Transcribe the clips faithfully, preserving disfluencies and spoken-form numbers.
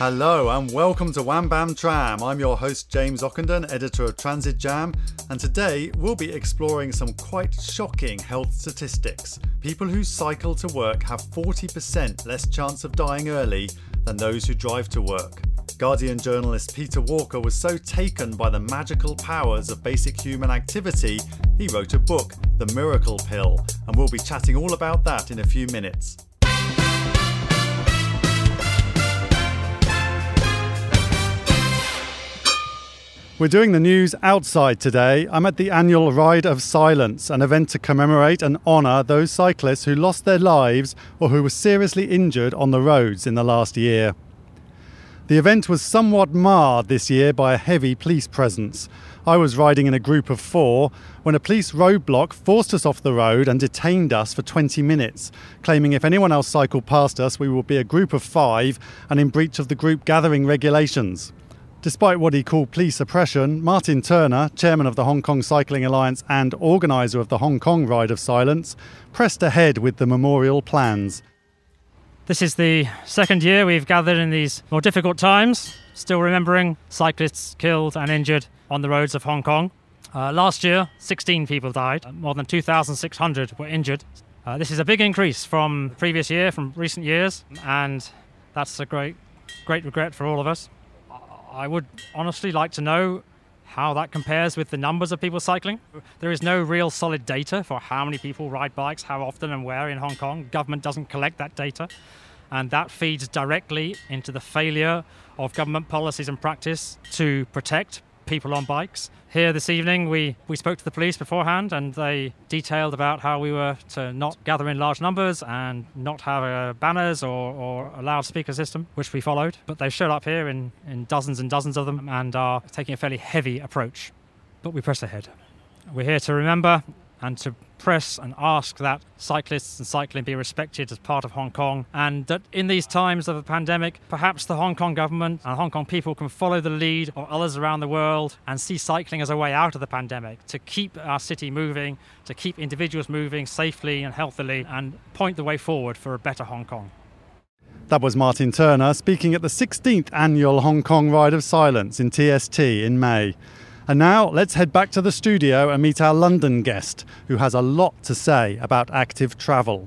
Hello and welcome to Wham Bam Tram. I'm your host James Ockenden, editor of Transit Jam, and today we'll be exploring some quite shocking health statistics. People who cycle to work have forty percent less chance of dying early than those who drive to work. Guardian journalist Peter Walker was so taken by the magical powers of basic human activity, he wrote a book, The Miracle Pill, and we'll be chatting all about that in a few minutes. We're doing the news outside today. I'm at the annual Ride of Silence, an event to commemorate and honour those cyclists who lost their lives or who were seriously injured on the roads in the last year. The event was somewhat marred this year by a heavy police presence. I was riding in a group of four when a police roadblock forced us off the road and detained us for twenty minutes, claiming if anyone else cycled past us we would be a group of five and in breach of the group gathering regulations. Despite what he called police oppression, Martin Turner, chairman of the Hong Kong Cycling Alliance and organiser of the Hong Kong Ride of Silence, pressed ahead with the memorial plans. This is the second year we've gathered in these more difficult times, still remembering cyclists killed and injured on the roads of Hong Kong. Uh, last year, sixteen people died, more than two thousand six hundred were injured. Uh, this is a big increase from the previous year, from recent years, and that's a great, great regret for all of us. I would honestly like to know how that compares with the numbers of people cycling. There is no real solid data for how many people ride bikes, how often and where in Hong Kong. Government doesn't collect that data, and that feeds directly into the failure of government policies and practice to protect people on bikes. Here this evening we, we spoke to the police beforehand, and they detailed about how we were to not gather in large numbers and not have uh, banners or, or a loudspeaker system, which we followed. But they showed up here in, in dozens and dozens of them and are taking a fairly heavy approach. But we press ahead. We're here to remember and to press and ask that cyclists and cycling be respected as part of Hong Kong, and that in these times of a pandemic, perhaps the Hong Kong government and Hong Kong people can follow the lead of others around the world and see cycling as a way out of the pandemic, to keep our city moving, to keep individuals moving safely and healthily, and point the way forward for a better Hong Kong. That was Martin Turner speaking at the sixteenth annual Hong Kong Ride of Silence in T S T in May. And now let's head back to the studio and meet our London guest, who has a lot to say about active travel.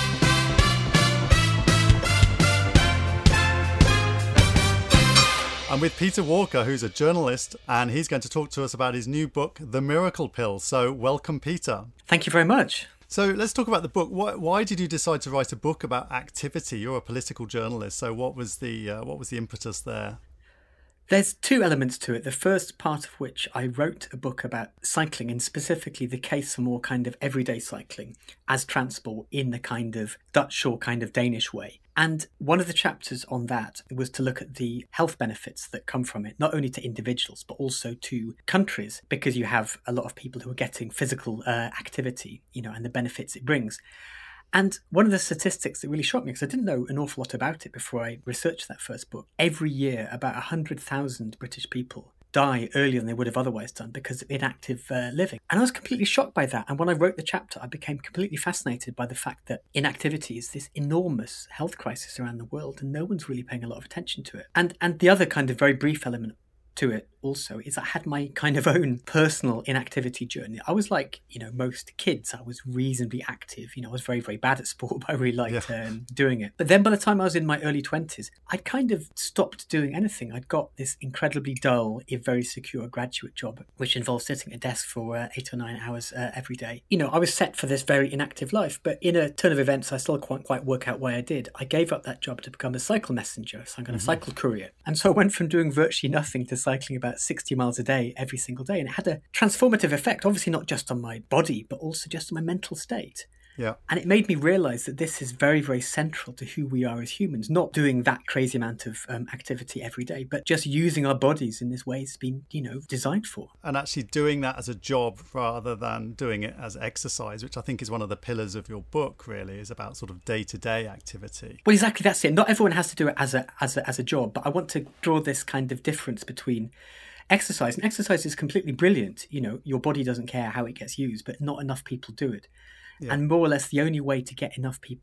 I'm with Peter Walker, who's a journalist, and he's going to talk to us about his new book, The Miracle Pill. So welcome, Peter. Thank you very much. So let's talk about the book. Why, why did you decide to write a book about activity? You're a political journalist, so what was the uh, what was the impetus there? There's two elements to it. The first part of which I wrote a book about cycling, and specifically the case for more kind of everyday cycling as transport in the kind of Dutch or kind of Danish way. And one of the chapters on that was to look at the health benefits that come from it, not only to individuals, but also to countries, because you have a lot of people who are getting physical uh, activity, you know, and the benefits it brings. And one of the statistics that really shocked me, because I didn't know an awful lot about it before I researched that first book, every year about one hundred thousand British people die earlier than they would have otherwise done because of inactive uh, living. And I was completely shocked by that. And when I wrote the chapter, I became completely fascinated by the fact that inactivity is this enormous health crisis around the world, and no one's really paying a lot of attention to it. And and the other kind of very brief element to it also is I had my kind of own personal inactivity journey. I was like, you know, most kids, I was reasonably active. You know, I was very, very bad at sport, but I really liked yeah. um, doing it. But then by the time I was in my early twenties, I'd kind of stopped doing anything. I'd got this incredibly dull, if very secure graduate job, which involved sitting at a desk for uh, eight or nine hours uh, every day. You know, I was set for this very inactive life, but in a turn of events, I still can't quite work out why I did. I gave up that job to become a cycle messenger, so I'm going to mm-hmm. cycle courier. And so I went from doing virtually nothing to cycling about sixty miles a day every single day. And it had a transformative effect, obviously not just on my body, but also just on my mental state. Yeah. And it made me realise that this is very, very central to who we are as humans, not doing that crazy amount of um, activity every day, but just using our bodies in this way it's been, you know, designed for. And actually doing that as a job rather than doing it as exercise, which I think is one of the pillars of your book, really, is about sort of day-to-day activity. Well, exactly, that's it. Not everyone has to do it as a as a, as a job, but I want to draw this kind of difference between exercise. And exercise is completely brilliant. You know, your body doesn't care how it gets used, but not enough people do it. Yeah. And more or less the only way to get enough people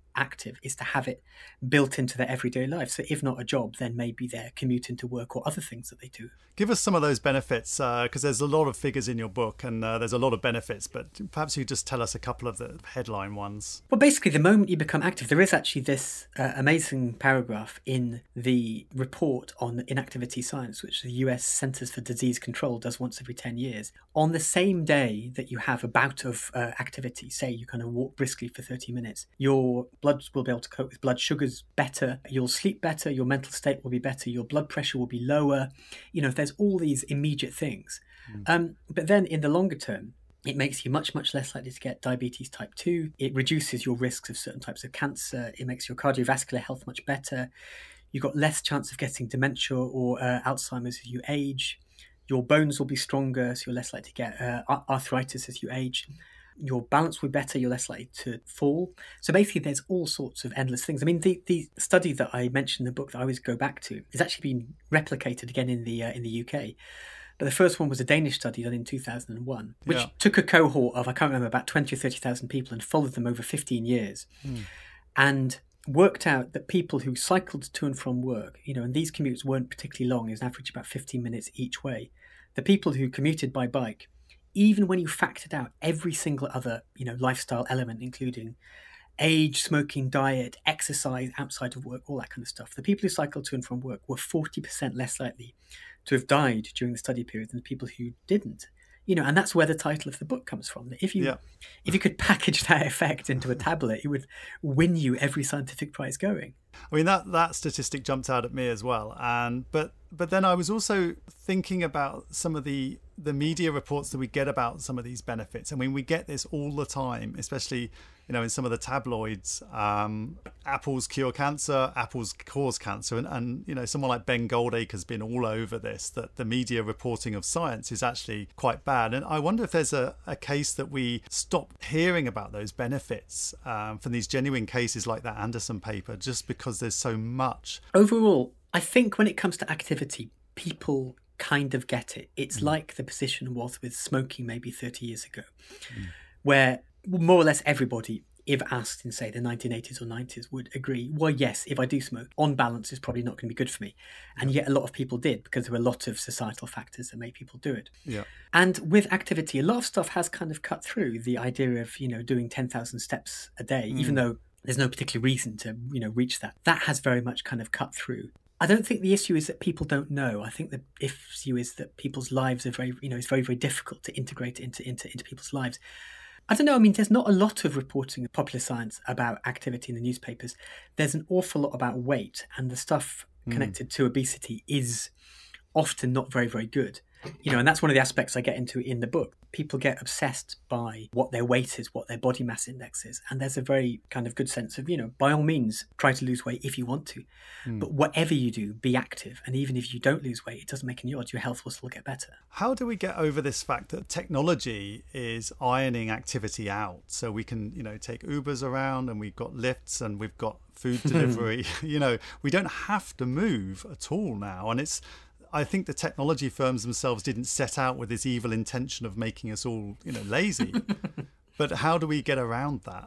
active is to have it built into their everyday life. So if not a job, then maybe they're commuting to work or other things that they do. Give us some of those benefits, because uh, there's a lot of figures in your book and uh, there's a lot of benefits, but perhaps you just tell us a couple of the headline ones. Well, basically, the moment you become active, there is actually this uh, amazing paragraph in the report on inactivity science, which the U S Centers for Disease Control does once every ten years. On the same day that you have a bout of uh, activity, say you kind of walk briskly for thirty minutes, your blood will be able to cope with blood sugars better, you'll sleep better, your mental state will be better, your blood pressure will be lower. You know, there's all these immediate things. Mm. Um, but then in the longer term, it makes you much, much less likely to get diabetes type two. It reduces your risks of certain types of cancer. It makes your cardiovascular health much better. You've got less chance of getting dementia or uh, Alzheimer's as you age. Your bones will be stronger, so you're less likely to get uh, arthritis as you age. Your balance will be better, you're less likely to fall. So basically, there's all sorts of endless things. I mean, the, the study that I mentioned in the book that I always go back to is actually been replicated again in the uh, in the U K. But the first one was a Danish study done in two thousand one, which yeah. took a cohort of, I can't remember, about twenty or thirty thousand people and followed them over fifteen years. Mm. And worked out that people who cycled to and from work, you know, and these commutes weren't particularly long, it was an average about fifteen minutes each way. The people who commuted by bike, even when you factored out every single other, you know, lifestyle element, including age, smoking, diet, exercise outside of work, all that kind of stuff, the people who cycled to and from work were forty percent less likely to have died during the study period than the people who didn't. You know, and that's where the title of the book comes from. That if you yeah. if you could package that effect into a tablet, it would win you every scientific prize going. I mean, that that statistic jumped out at me as well. And but but then I was also thinking about some of the the media reports that we get about some of these benefits. I mean, we get this all the time, especially, you know, in some of the tabloids. Um, apples cure cancer, apples cause cancer. And, and, you know, someone like Ben Goldacre has been all over this, that the media reporting of science is actually quite bad. And I wonder if there's a, a case that we stop hearing about those benefits um, from these genuine cases like that Anderson paper, just because there's so much. Overall, I think when it comes to activity, people kind of get it. It's mm. like the position was with smoking maybe thirty years ago, mm. where more or less everybody, if asked in, say, the nineteen eighties or nineties, would agree, well, yes, if I do smoke, on balance, it's probably not going to be good for me. And yet a lot of people did, because there were a lot of societal factors that made people do it. Yeah. And with activity, a lot of stuff has kind of cut through the idea of, you know, doing ten thousand steps a day, mm. even though there's no particular reason to, you know, reach that. That has very much kind of cut through. I don't think the issue is that people don't know. I think the issue is that people's lives are very, you know, it's very, very difficult to integrate it into, into, into people's lives. I don't know. I mean, there's not a lot of reporting of popular science about activity in the newspapers. There's an awful lot about weight, and the stuff mm. connected to obesity is often not very, very good. You know, and that's one of the aspects I get into in the book. People get obsessed by what their weight is, what their body mass index is. And there's a very kind of good sense of, you know, by all means, try to lose weight if you want to. Mm. But whatever you do, be active. And even if you don't lose weight, it doesn't make any odds. Your health will still get better. How do we get over this fact that technology is ironing activity out? So we can, you know, take Ubers around, and we've got lifts, and we've got food delivery. You know, we don't have to move at all now. And it's, I think the technology firms themselves didn't set out with this evil intention of making us all, you know, lazy. But how do we get around that?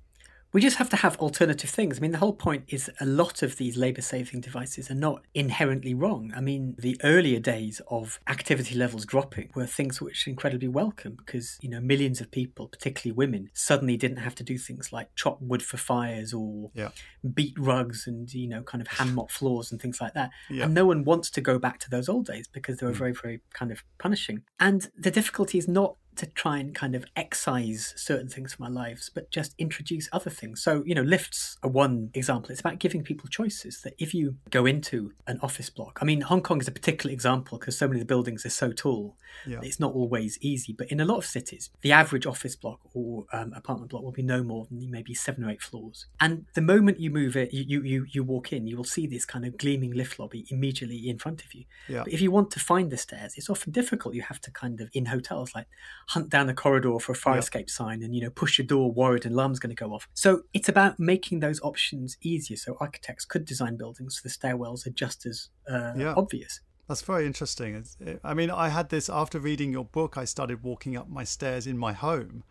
We just have to have alternative things. I mean, the whole point is a lot of these labour-saving devices are not inherently wrong. I mean, the earlier days of activity levels dropping were things which are incredibly welcome because, you know, millions of people, particularly women, suddenly didn't have to do things like chop wood for fires or yeah. beat rugs and, you know, kind of hand mop floors and things like that. Yeah. And no one wants to go back to those old days because they were mm. very, very kind of punishing. And the difficulty is not to try and kind of excise certain things from our lives, but just introduce other things. So, you know, lifts are one example. It's about giving people choices that if you go into an office block, I mean, Hong Kong is a particular example because so many of the buildings are so tall. Yeah. It's not always easy. But in a lot of cities, the average office block or um, apartment block will be no more than maybe seven or eight floors. And the moment you move it, you, you, you walk in, you will see this kind of gleaming lift lobby immediately in front of you. Yeah. But if you want to find the stairs, it's often difficult. You have to kind of, in hotels, like hunt down the corridor for a fire yep. escape sign and, you know, push your door worried an alarm's going to go off. So it's about making those options easier. So architects could design buildings so the stairwells are just as uh, yeah. obvious. That's very interesting. I mean, I had this after reading your book. I started walking up my stairs in my home,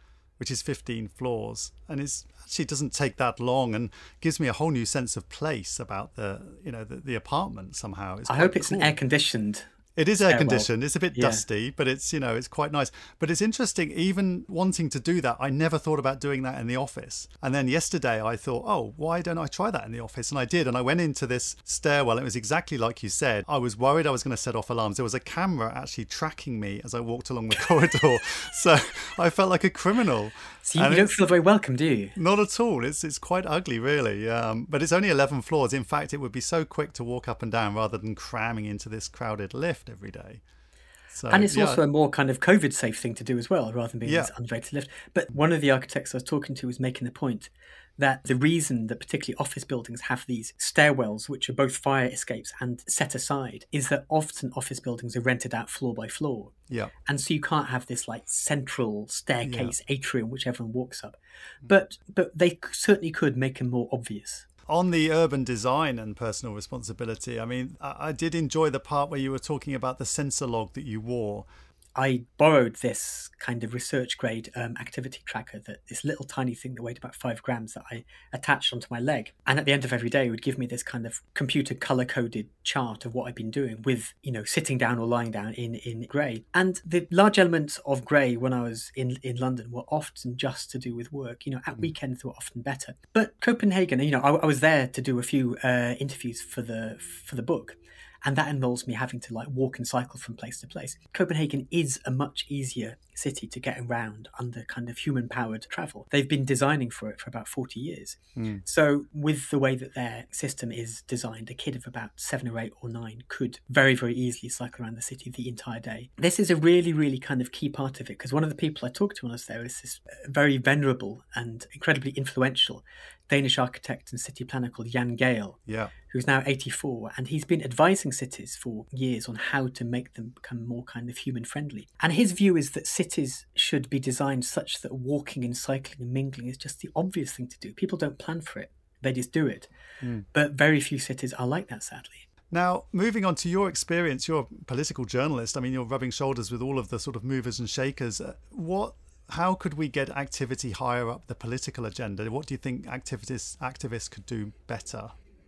which is fifteen floors. And it actually doesn't take that long and gives me a whole new sense of place about the, you know, the, the apartment somehow. It's I hope it's cool. an air-conditioned. It is air conditioned. It's a bit yeah. dusty, but it's, you know, it's quite nice. But it's interesting, even wanting to do that, I never thought about doing that in the office. And then yesterday I thought, oh, why don't I try that in the office? And I did. And I went into this stairwell. It was exactly like you said. I was worried I was going to set off alarms. There was a camera actually tracking me as I walked along the corridor. So I felt like a criminal. So you, you don't feel very welcome, do you? Not at all. It's it's quite ugly, really. Um, but it's only eleven floors. In fact, it would be so quick to walk up and down rather than cramming into this crowded lift every day. So, and it's yeah. also a more kind of COVID-safe thing to do as well, rather than being yeah. this unrated lift. But one of the architects I was talking to was making the point that the reason that particularly office buildings have these stairwells, which are both fire escapes and set aside, is that often office buildings are rented out floor by floor. Yeah. And so you can't have this like central staircase yeah. atrium which everyone walks up. But but they certainly could make them more obvious. On the urban design and personal responsibility, I mean, I, I did enjoy the part where you were talking about the sensor log that you wore. I borrowed this kind of research grade um, activity tracker, that this little tiny thing that weighed about five grams that I attached onto my leg. And at the end of every day, it would give me this kind of computer color coded chart of what I'd been doing with, you know, sitting down or lying down in, in grey. And the large elements of grey when I was in, in London were often just to do with work. You know, at weekends they were often better. But Copenhagen, you know, I, I was there to do a few uh, interviews for the for the book. And that involves me having to like walk and cycle from place to place. Copenhagen is a much easier city to get around under kind of human-powered travel. They've been designing for it for about forty years. Mm. So with the way that their system is designed, a kid of about seven or eight or nine could very, very easily cycle around the city the entire day. This is a really, really kind of key part of it, because one of the people I talked to when I was there is this very venerable and incredibly influential Danish architect and city planner called Jan Gehl, yeah. who's now eighty-four, and he's been advising cities for years on how to make them become more kind of human friendly. And his view is that cities should be designed such that walking and cycling and mingling is just the obvious thing to do. People don't plan for it, they just do it. Mm. But very few cities are like that, sadly. Now, moving on to your experience, you're a political journalist. I mean, you're rubbing shoulders with all of the sort of movers and shakers. Uh, what How could we get activity higher up the political agenda? What do you think activists activists could do better?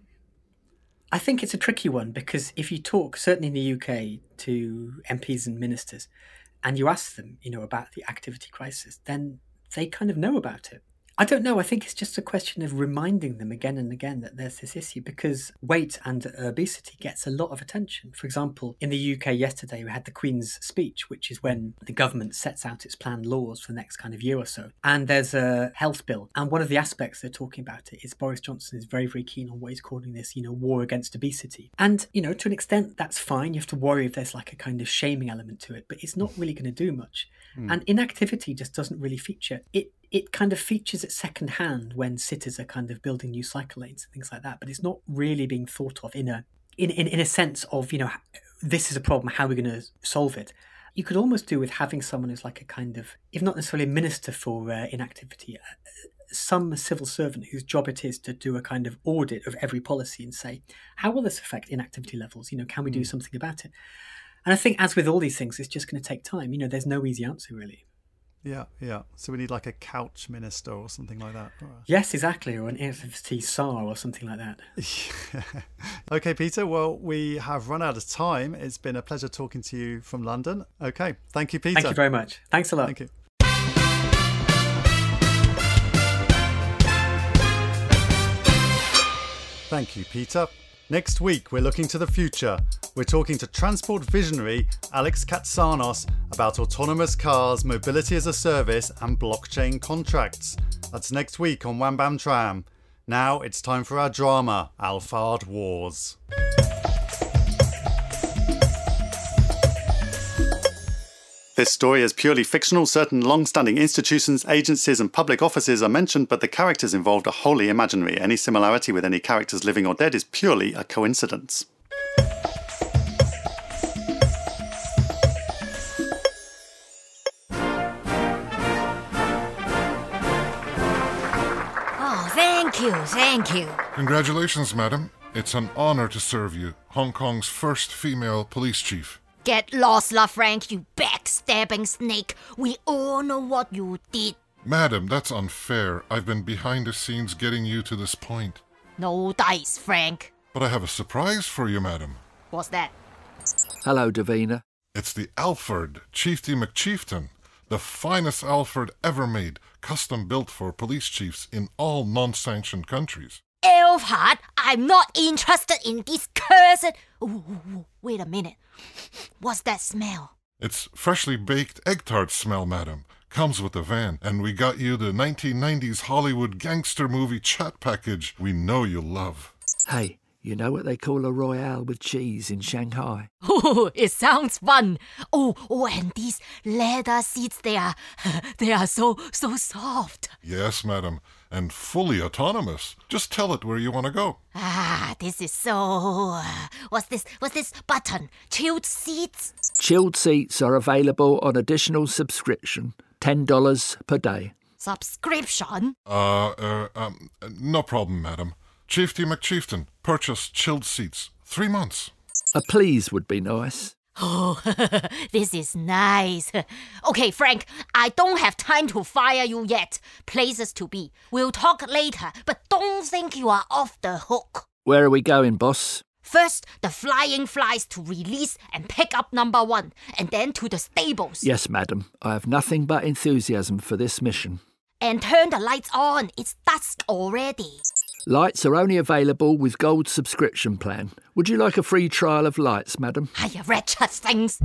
I think it's a tricky one, because if you talk, certainly in the U K, to M Ps and ministers, and you ask them, you know, about the activity crisis, then they kind of know about it. I don't know. I think it's just a question of reminding them again and again that there's this issue, because weight and obesity gets a lot of attention. For example, in the U K yesterday, we had the Queen's speech, which is when the government sets out its planned laws for the next kind of year or so. And there's a health bill. And one of the aspects they're talking about it is Boris Johnson is very, very keen on what he's calling this, you know, war against obesity. And, you know, to an extent, that's fine. You have to worry if there's like a kind of shaming element to it, but it's not really going to do much. Mm. And inactivity just doesn't really feature. It It kind of features at second hand when cities are kind of building new cycle lanes and things like that, but it's not really being thought of in a in, in, in a sense of, you know, this is a problem, how are we going to solve it? You could almost do with having someone who's like a kind of, if not necessarily a minister for uh, inactivity, uh, some civil servant whose job it is to do a kind of audit of every policy and say, how will this affect inactivity levels? You know, can we do something about it? And I think, as with all these things, it's just going to take time. You know, there's no easy answer, really. Yeah, yeah. So we need like a couch minister or something like that. Yes, exactly. Or an inactivity czar or something like that. Okay, Peter. Well, we have run out of time. It's been a pleasure talking to you from London. Okay. Thank you, Peter. Thank you very much. Thanks a lot. Thank you. Thank you, Peter. Next week, we're looking to the future. We're talking to transport visionary Alex Katsanos about autonomous cars, mobility as a service, and blockchain contracts. That's next week on Wham Bam Tram. Now it's time for our drama, Alphard Wars. This story is purely fictional. Certain long-standing institutions, agencies and public offices are mentioned, but the characters involved are wholly imaginary. Any similarity with any characters living or dead is purely a coincidence. Oh, thank you, thank you. Congratulations, madam. It's an honor to serve you, Hong Kong's first female police chief. Get lost, La Frank, you backstabbing snake. We all know what you did. Madam, that's unfair. I've been behind the scenes getting you to this point. No dice, Frank. But I have a surprise for you, madam. What's that? Hello, Davina. It's the Alford Chiefty McChieftain, the finest Alford ever made, custom built for police chiefs in all non-sanctioned countries. Elfhard, I'm not interested in this cursed... Ooh, ooh, ooh, wait a minute. What's that smell? It's freshly baked egg tart smell, madam. Comes with the van, and we got you the nineteen nineties Hollywood gangster movie chat package we know you'll love. Hey, you know what they call a Royale with cheese in Shanghai? Oh, it sounds fun. Oh, oh, and these leather seats, they are, they are so, so soft. Yes, madam, and fully autonomous. Just tell it where you want to go. Ah, this is so... uh, What's this? What's this button? Chilled seats? Chilled seats are available on additional subscription, ten dollars per day. Subscription? Uh, uh, um, no problem, madam. Chiefty McChieftain, purchase chilled seats. Three months. A please would be nice. Oh, this is nice. Okay, Frank, I don't have time to fire you yet. Places to be. We'll talk later, but don't think you are off the hook. Where are we going, boss? First, the flying flies to release and pick up number one, and then to the stables. Yes, madam. I have nothing but enthusiasm for this mission. And turn the lights on. It's dusk already. Lights are only available with gold subscription plan. Would you like a free trial of lights, madam? Hiya, wretched things.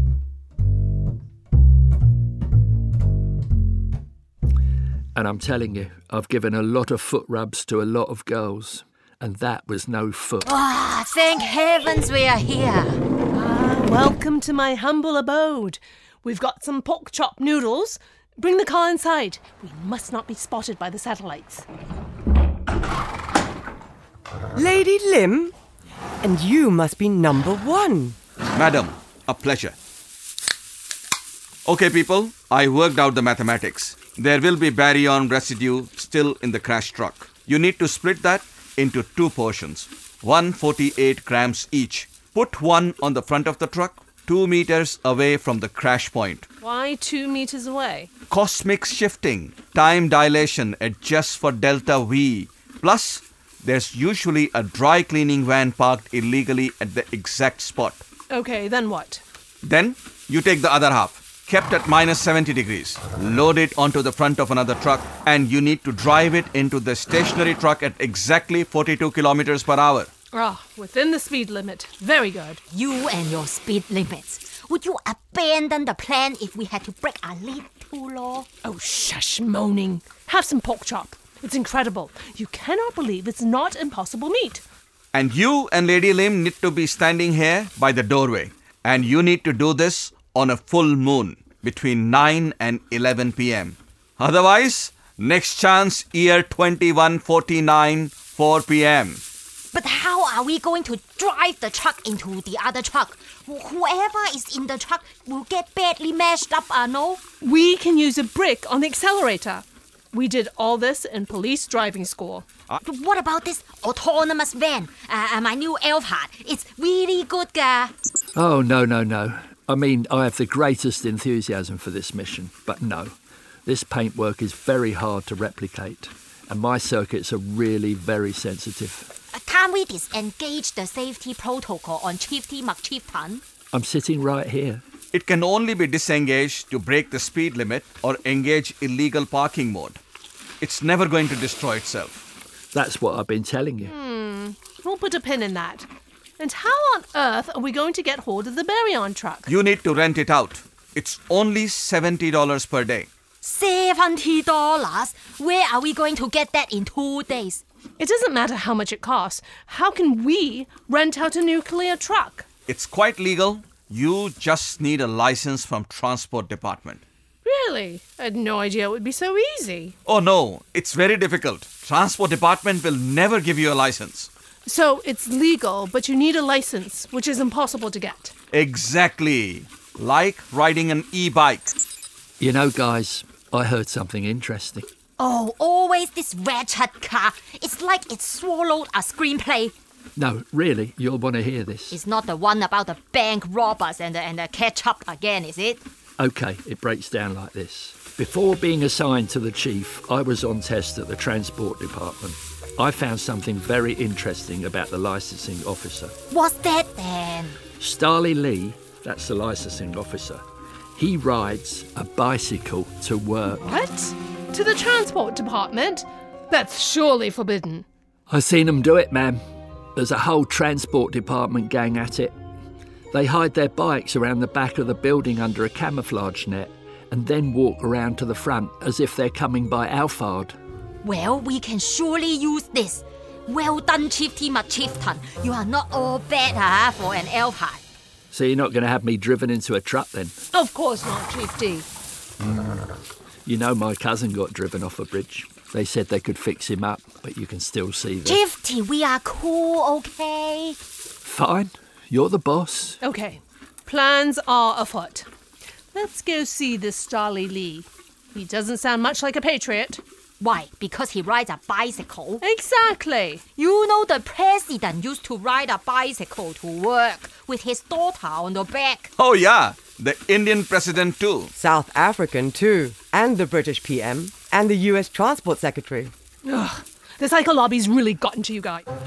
And I'm telling you, I've given a lot of foot rubs to a lot of girls. And that was no foot. Ah, thank heavens we are here. Ah, welcome to my humble abode. We've got some pork chop noodles. Bring the car inside. We must not be spotted by the satellites. Lady Lim? And you must be number one. Madam, a pleasure. Okay, people, I worked out the mathematics. There will be baryon residue still in the crash truck. You need to split that into two portions, one hundred forty-eight grams each. Put one on the front of the truck, two meters away from the crash point. Why two meters away? Cosmic shifting, time dilation adjusts for delta V. Plus, there's usually a dry cleaning van parked illegally at the exact spot. Okay, then what? Then, you take the other half, kept at minus seventy degrees, load it onto the front of another truck, and you need to drive it into the stationary truck at exactly forty-two kilometers per hour. Ah, within the speed limit. Very good. You and your speed limits. Would you abandon the plan if we had to break a little law? Oh, shush, moaning. Have some pork chop. It's incredible. You cannot believe it's not impossible meat. And you and Lady Lim need to be standing here by the doorway. And you need to do this on a full moon between nine and eleven p.m. Otherwise, next chance year twenty-one forty-nine, four p.m. But how are we going to drive the truck into the other truck? Wh- Whoever is in the truck will get badly mashed up, uh, no? We can use a brick on the accelerator. We did all this in police driving school. What about this autonomous van? Uh, my new Elfhard. It's really good, guy. Oh, no, no, no. I mean, I have the greatest enthusiasm for this mission, but no. This paintwork is very hard to replicate, and my circuits are really very sensitive. Uh, can't we disengage the safety protocol on Chiefty McChieftain? I'm sitting right here. It can only be disengaged to break the speed limit or engage illegal parking mode. It's never going to destroy itself. That's what I've been telling you. Hmm, we'll put a pin in that. And how on earth are we going to get hold of the baryon truck? You need to rent it out. It's only seventy dollars per day. seventy dollars? Where are we going to get that in two days? It doesn't matter how much it costs. How can we rent out a nuclear truck? It's quite legal. You just need a license from Transport Department. Really? I had no idea it would be so easy. Oh no, it's very difficult. Transport Department will never give you a license. So it's legal, but you need a license, which is impossible to get. Exactly. Like riding an e-bike. You know, guys, I heard something interesting. Oh, always this wretched car. It's like it swallowed a screenplay. No, really, you'll want to hear this. It's not the one about the bank robbers and the, and the ketchup again, is it? OK, it breaks down like this. Before being assigned to the chief, I was on test at the transport department. I found something very interesting about the licensing officer. What's that then? Starley Lee, that's the licensing officer, he rides a bicycle to work. What? To the transport department? That's surely forbidden. I've seen them do it, ma'am. There's a whole transport department gang at it. They hide their bikes around the back of the building under a camouflage net and then walk around to the front as if they're coming by Alphard. Well, we can surely use this. Well done, Chiefty McChieftain. You are not all bad ah, for an Alphard. So you're not going to have me driven into a truck then? Of course not, Chiefty. You know my cousin got driven off a bridge. They said they could fix him up, but you can still see the... Chiefty, we are cool, okay? Fine. You're the boss. OK, plans are afoot. Let's go see this Starley Lee. He doesn't sound much like a patriot. Why? Because he rides a bicycle? Exactly. You know the president used to ride a bicycle to work with his daughter on the back. Oh, yeah. The Indian president, too. South African, too. And the British P M. And the U S Transport Secretary. Ugh, the cycle lobby's really gotten to you guys.